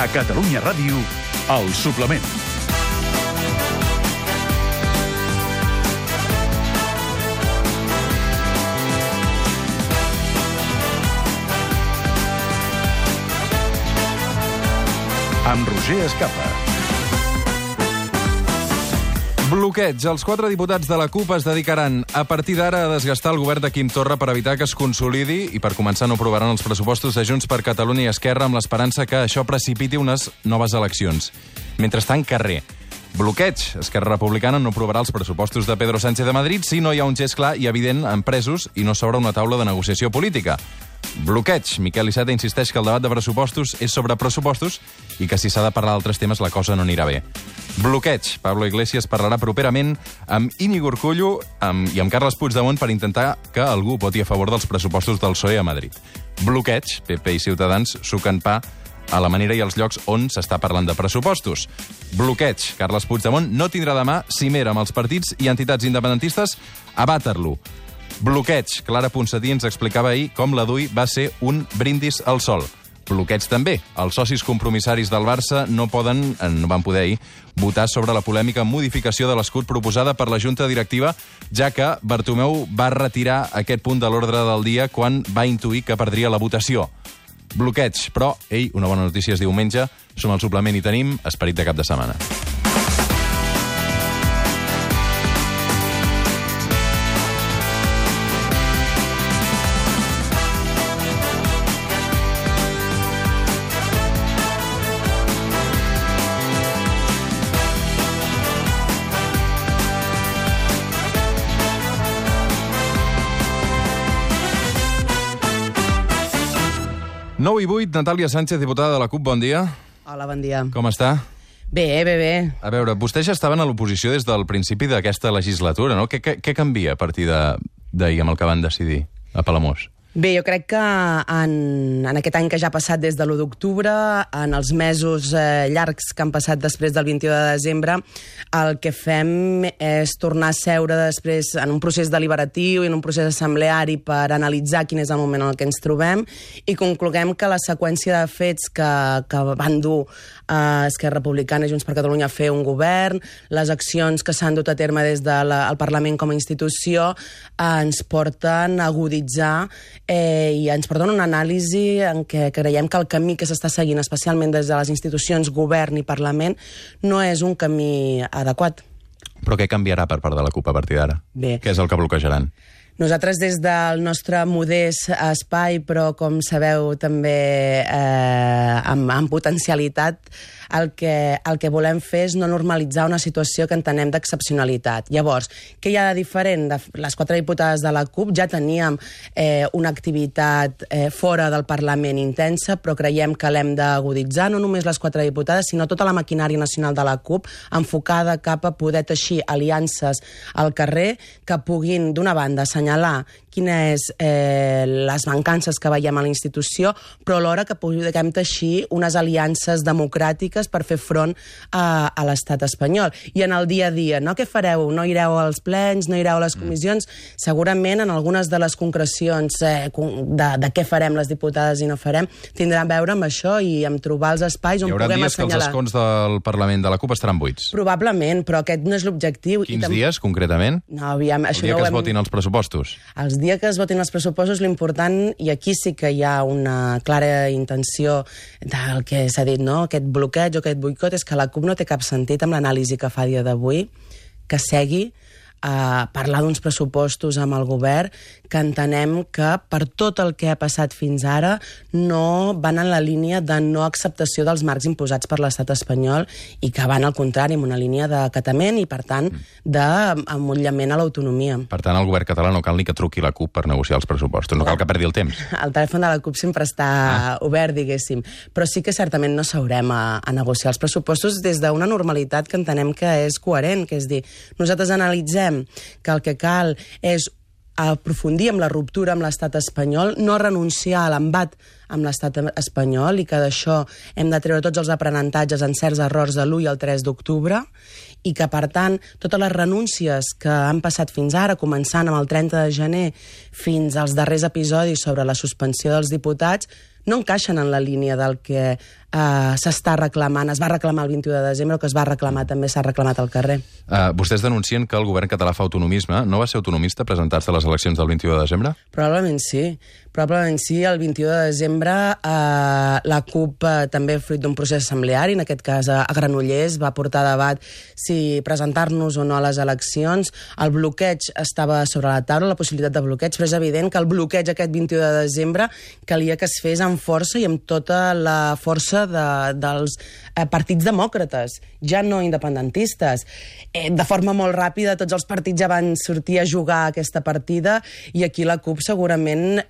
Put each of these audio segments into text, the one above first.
A Catalunya Ràdio, El Suplement. Amb Roger Escapa. Bloqueig. Els 4 diputats de la CUP es dedicaran a partir d'ara a desgastar el govern de Quim Torra per evitar que es consolidi i per començar no aprovaran els pressupostos de Junts per Catalunya i Esquerra amb l'esperança que això precipiti unes noves eleccions. Mentrestant, carrer. Bloqueig. Esquerra Republicana no aprovarà els pressupostos de Pedro Sánchez de Madrid si no hi ha un gest clar i evident en presos i no s'obre una taula de negociació política. Bloqueig. Miquel Iceta insisteix que el debat de pressupostos és sobre pressupostos i que si s'ha de parlar d'altres temes la cosa no anirà bé. Bloqueig. Pablo Iglesias parlarà properament amb Íñigo Urkullu i amb Carles Puigdemont per intentar que algú voti a favor dels pressupostos del PSOE a Madrid. Bloqueig. PP i Ciutadans suquen pa a la manera i als llocs on s'està parlant de pressupostos. Bloqueig. Carles Puigdemont no tindrà demà cimera amb els partits i entitats independentistes a Waterloo. Bloqueig. Clara Ponsatí ens explicava ahir com la DUI va ser un brindis al sol. Bloqueig també. Els socis compromissaris del Barça no van poder ahir votar sobre la polèmica modificació de l'escut proposada per la Junta Directiva, ja que Bartomeu va retirar aquest punt de l'ordre del dia quan va intuir que perdria la votació. Bloqueig. Però, una bona notícia és diumenge, som al Suplement i tenim esperit de cap de setmana. Nou i 8, Natàlia Sánchez, diputada de la CUP, bon dia. Hola, bon dia. Com està? Bé. A veure, vostès ja estaven a l'oposició des del principi d'aquesta legislatura, no? Què canvia a partir d'ahir amb el que van decidir a Palamós? Bé, jo crec que en aquest any que ja ha passat des de l'1 d'octubre, en els mesos llargs que han passat després del 21 de desembre, el que fem és tornar a seure després en un procés deliberatiu i en un procés assembleari per analitzar quin és el moment en què ens trobem i concloguem que la seqüència de fets que van dur Esquerra Republicana i Junts per Catalunya a fer un govern, les accions que s'han dut a terme des del Parlament com a institució, ens porten a aguditzar i ens porten una anàlisi en què creiem que el camí que s'està seguint, especialment des de les institucions, govern i Parlament, no és un camí adequat. Però què canviarà per part de la CUP a partir d'ara? Bé. Què és el que bloquejaran? Nosaltres, des del nostre modest espai, però, com sabeu, també amb potencialitat, el que volem fer és no normalitzar una situació que entenem d'excepcionalitat. Llavors, què hi ha de diferent? Les 4 diputades de la CUP ja teníem una activitat fora del Parlament intensa, però creiem que l'hem d'aguditzar, no només les 4 diputades, sinó tota la maquinària nacional de la CUP, enfocada cap a poder teixir aliances al carrer que puguin, d'una banda, assenyalar quines les mancances que veiem a la institució, però alhora que puguem teixir unes aliances democràtiques per fer front a l'estat espanyol. I en el dia a dia, no? Què fareu? No ireu als plens, no ireu a les comissions? Segurament en algunes de les concrecions de què farem les diputades i no farem, tindran a veure amb això i amb trobar els espais on puguem assenyalar. Hi haurà dies que els escons del Parlament de la CUP estaran buits? Probablement, però aquest no és l'objectiu. Quins dies, concretament? No, aviam, el dia que es votin els pressupostos? Els dies que es votin els pressupostos, l'important, i aquí sí que hi ha una clara intenció del que s'ha dit, no? Aquest bloqueig o aquest boicot, és que la CUP no té cap sentit amb l'anàlisi que fa a dia d'avui, que segui a parlar d'uns pressupostos amb el govern que entenem que per tot el que ha passat fins ara no van en la línia de no acceptació dels marcs imposats per l'estat espanyol i que van al contrari, en una línia d'acatament i, per tant, d'emmotlament a l'autonomia. Per tant, al govern català no cal ni que truqui la CUP per negociar els pressupostos, no cal que perdi el temps. El telèfon de la CUP sempre està obert, diguéssim, però sí que certament no s'haurem a negociar els pressupostos des d'una normalitat que entenem que és coherent, que és dir, nosaltres analitzem que el que cal és aprofundir amb la ruptura amb l'estat espanyol, no renunciar a l'embat amb l'estat espanyol i que d'això hem de treure tots els aprenentatges en certs errors de l'1 i el 3 d'octubre i que, per tant, totes les renúncies que han passat fins ara, començant amb el 30 de gener fins als darrers episodis sobre la suspensió dels diputats, no encaixen en la línia del que s'està reclamant, es va reclamar el 21 de desembre, o que es va reclamar també s'ha reclamat al carrer. Vostès denuncien que el govern català fa autonomisme. No va ser autonomista presentar-se a les eleccions del 21 de desembre? Probablement sí. Probablement sí. El 21 de desembre la CUP, també fruit d'un procés assembleari, en aquest cas a Granollers, va portar a debat si presentar-nos o no a les eleccions. El bloqueig estava sobre la taula, la possibilitat de bloqueig, però és evident que el bloqueig aquest 21 de desembre calia que es fes amb força i amb tota la força dels partits demòcrates, ja no independentistes. De forma molt ràpida tots els partits ja van sortir a jugar aquesta partida i aquí la CUP segurament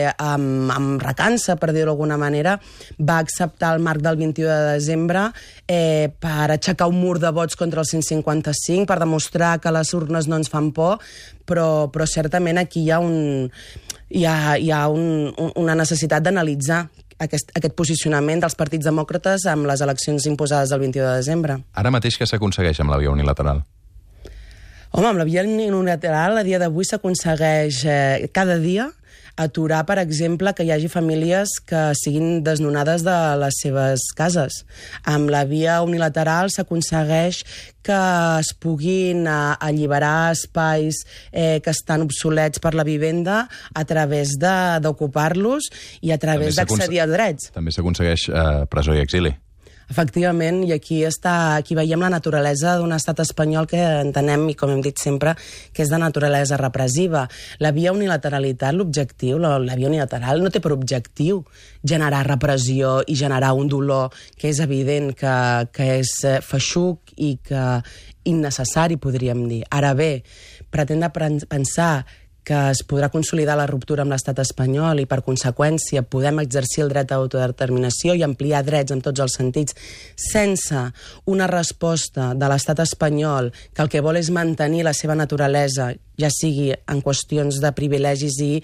amb recança, per dir-ho d'alguna manera, va acceptar el marc del 21 de desembre per aixecar un mur de vots contra el 155, per demostrar que les urnes no ens fan por, però certament aquí hi ha una necessitat d'analitzar aquest posicionament dels partits demòcrates amb les eleccions imposades del 21 de desembre. Ara mateix què s'aconsegueix amb la via unilateral? Home, amb la via unilateral a dia d'avui s'aconsegueix cada dia aturar, per exemple, que hi hagi famílies que siguin desnonades de les seves cases. Amb la via unilateral s'aconsegueix que es puguin alliberar espais que estan obsolets per la vivenda a través d'ocupar-los i a través d'accedir a drets. També s'aconsegueix presó i exili. Efectivament, i aquí veiem la naturalesa d'un estat espanyol que entenem, i com hem dit sempre, que és de naturalesa repressiva. La via unilateralitat, l'objectiu, la via unilateral no té per objectiu generar repressió i generar un dolor que és evident que és feixuc i que innecessari, podríem dir. Ara bé, pretendre pensar que es podrà consolidar la ruptura amb l'estat espanyol i, per conseqüència, podem exercir el dret a autodeterminació i ampliar drets en tots els sentits sense una resposta de l'estat espanyol que el que vol és mantenir la seva naturalesa, ja sigui en qüestions de privilegis i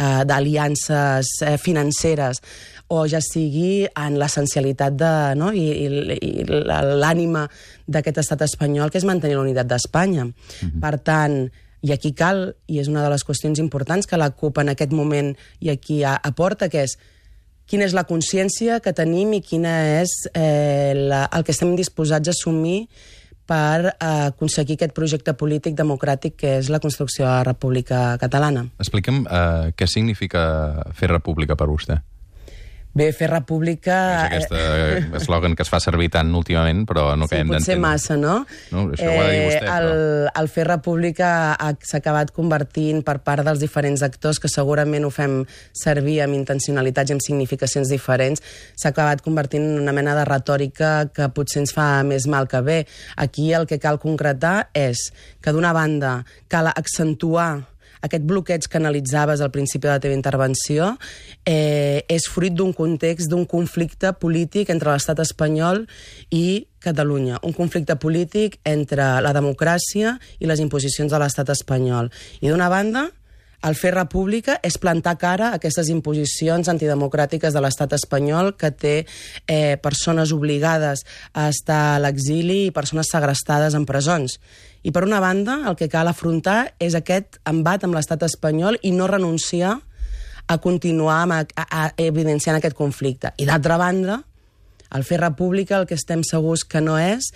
d'aliances financeres, o ja sigui en l'essencialitat i l'ànima d'aquest estat espanyol, que és mantenir la unitat d'Espanya. Per tant, i aquí cal, i és una de les qüestions importants que la CUP en aquest moment i aquí aporta, que és quina és la consciència que tenim i quina és el que estem disposats a assumir per aconseguir aquest projecte polític democràtic que és la construcció de la República Catalana. Expliquem què significa fer república per vostè. Bé, fer república... És aquest eslògan que es fa servir tant últimament, però no acabem d'entendre. Sí, potser massa, no? No, això ho ha de dir vostè, però... El fer república s'ha acabat convertint per part dels diferents actors, que segurament ho fem servir amb intencionalitats i amb significacions diferents, s'ha acabat convertint en una mena de retòrica que potser ens fa més mal que bé. Aquí el que cal concretar és que, d'una banda, cal accentuar aquest bloqueig que analitzaves al principi de la teva intervenció és fruit d'un context, d'un conflicte polític entre l'estat espanyol i Catalunya. Un conflicte polític entre la democràcia i les imposicions de l'estat espanyol. I d'una banda, el fer república és plantar cara a aquestes imposicions antidemocràtiques de l'estat espanyol que té persones obligades a estar a l'exili i persones segrestades en presons. I per una banda, el que cal afrontar és aquest embat amb l'estat espanyol i no renunciar a continuar evidenciant aquest conflicte. I d'altra banda, el fer república el que estem segurs que no és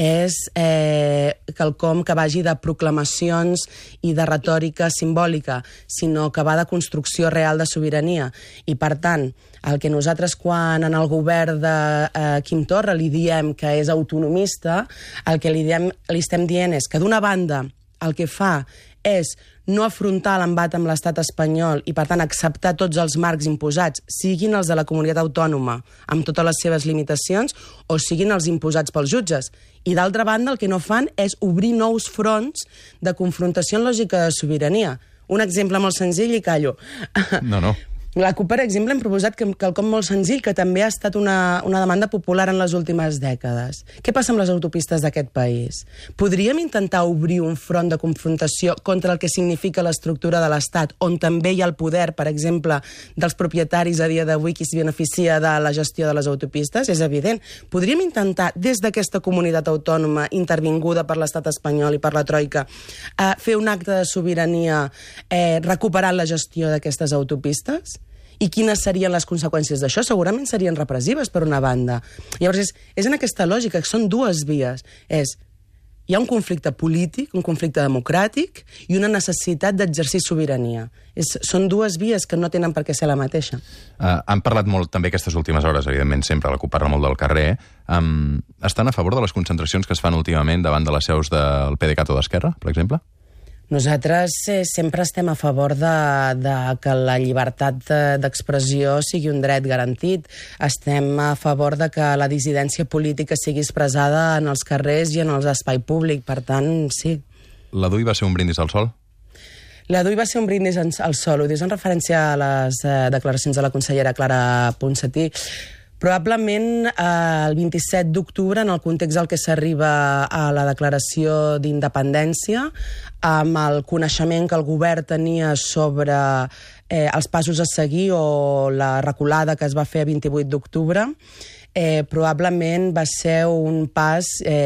quelcom que vagi de proclamacions i de retòrica simbòlica, sinó que va de construcció real de sobirania. I, per tant, el que nosaltres, quan en el govern de Quim Torra li diem que és autonomista, el que li estem dient és que, d'una banda, el que fa és no afrontar l'embat amb l'estat espanyol i, per tant, acceptar tots els marcs imposats, siguin els de la comunitat autònoma, amb totes les seves limitacions, o siguin els imposats pels jutges. I, d'altra banda, el que no fan és obrir nous fronts de confrontació en lògica de sobirania. Un exemple molt senzill i callo. No. La CUP, per exemple, hem proposat quelcom molt senzill, que també ha estat una demanda popular en les últimes dècades. Què passa amb les autopistes d'aquest país? Podríem intentar obrir un front de confrontació contra el que significa l'estructura de l'Estat, on també hi ha el poder, per exemple, dels propietaris a dia d'avui qui es beneficia de la gestió de les autopistes? És evident. Podríem intentar, des d'aquesta comunitat autònoma intervinguda per l'estat espanyol i per la Troika, fer un acte de sobirania recuperant la gestió d'aquestes autopistes? I quines serien les conseqüències d'això? Segurament serien repressives, per una banda. Llavors, és en aquesta lògica, que són dues vies. Hi ha un conflicte polític, un conflicte democràtic i una necessitat d'exercir sobirania. Són dues vies que no tenen per què ser la mateixa. Han parlat molt també aquestes últimes hores, evidentment sempre, la CUP parla molt del carrer. Estan a favor de les concentracions que es fan últimament davant de les seus del PDeCAT o d'Esquerra, per exemple? Nosaltres sempre estem a favor de que la llibertat d'expressió sigui un dret garantit. Estem a favor de que la dissidència política sigui expressada en els carrers i en els espai públic. Per tant, sí. La DUI va ser un brindis al sol? La DUI va ser un brindis al sol. Ho dius en referència a les declaracions de la consellera Clara Ponsatí. Probablement el 27 d'octubre, en el context al que s'arriba a la declaració d'independència, amb el coneixement que el govern tenia sobre els passos a seguir o la reculada que es va fer a 28 d'octubre, probablement va ser un pas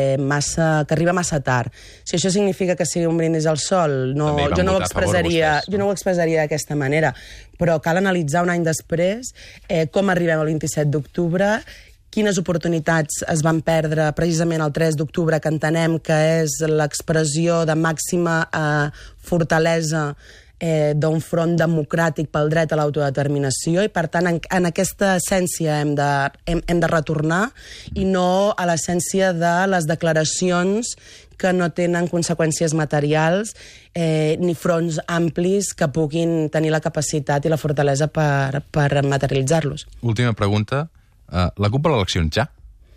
que arriba massa tard. Si això significa que sigui un brindis al sol, jo no ho expressaria d'aquesta manera, però cal analitzar un any després com arribem al 27 d'octubre, quines oportunitats es van perdre precisament el 3 d'octubre, que entenem que és l'expressió de màxima fortalesa d'un front democràtic pel dret a l'autodeterminació, i per tant en aquesta essència hem de retornar, i no a l'essència de les declaracions que no tenen conseqüències materials ni fronts amplis que puguin tenir la capacitat i la fortalesa per materialitzar-los. Última pregunta. La CUP a l'eleccions ja?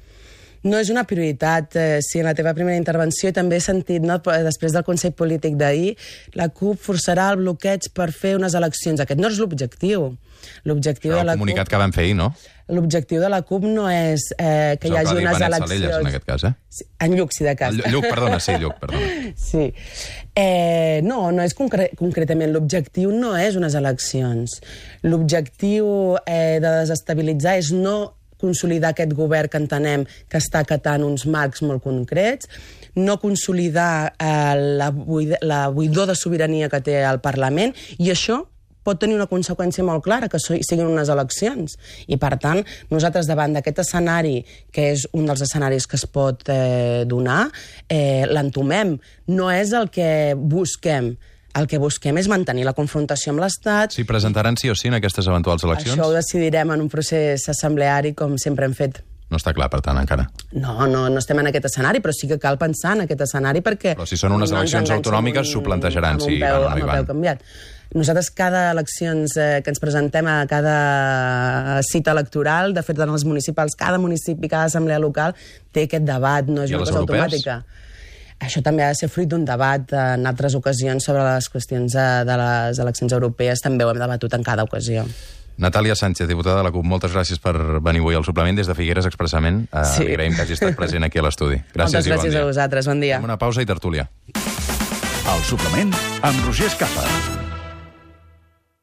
No és una prioritat. Si en la teva primera intervenció també he sentit, després del Consell Polític d'ahir, la CUP forçarà el bloqueig per fer unes eleccions. Aquest no és l'objectiu. L'objectiu de la CUP... El comunicat que van fer ahir, no? L'objectiu de la CUP no és que hi hagi unes eleccions... Salelles, en aquest cas, En Lluc, si de cas. Lluc, perdona. Sí. No és concretament. L'objectiu no és unes eleccions. L'objectiu de desestabilitzar és no consolidar aquest govern que entenem que està acatant uns marcs molt concrets, no consolidar la buidor de sobirania que té el Parlament, i això pot tenir una conseqüència molt clara, que siguin unes eleccions. I, per tant, nosaltres davant d'aquest escenari, que és un dels escenaris que es pot donar, l'entomem. No és el que busquem. El que busquem és mantenir la confrontació amb l'Estat. S'hi presentaran sí o sí en aquestes eventuals eleccions? Això ho decidirem en un procés assembleari, com sempre hem fet. No està clar, per tant, encara. No estem en aquest escenari, però sí que cal pensar en aquest escenari perquè... Però si són unes eleccions autonòmiques, s'ho plantejaran si van o no hi van. Canviat. Nosaltres, cada eleccions que ens presentem a cada cita electoral, de fet, en els municipals, cada municipi, cada assemblea local, té aquest debat, no és una cosa automàtica. Això també ha de ser fruit d'un debat en altres ocasions sobre les qüestions de les eleccions europees. També ho hem debatut en cada ocasió. Natàlia Sánchez, diputada de la CUP, moltes gràcies per venir avui al suplement des de Figueres expressament. Sí. Li agraïm que hagi estat present aquí a l'estudi. Moltes gràcies a vosaltres, bon dia. Fem una pausa i tertúlia. El suplement amb Roger Escapa.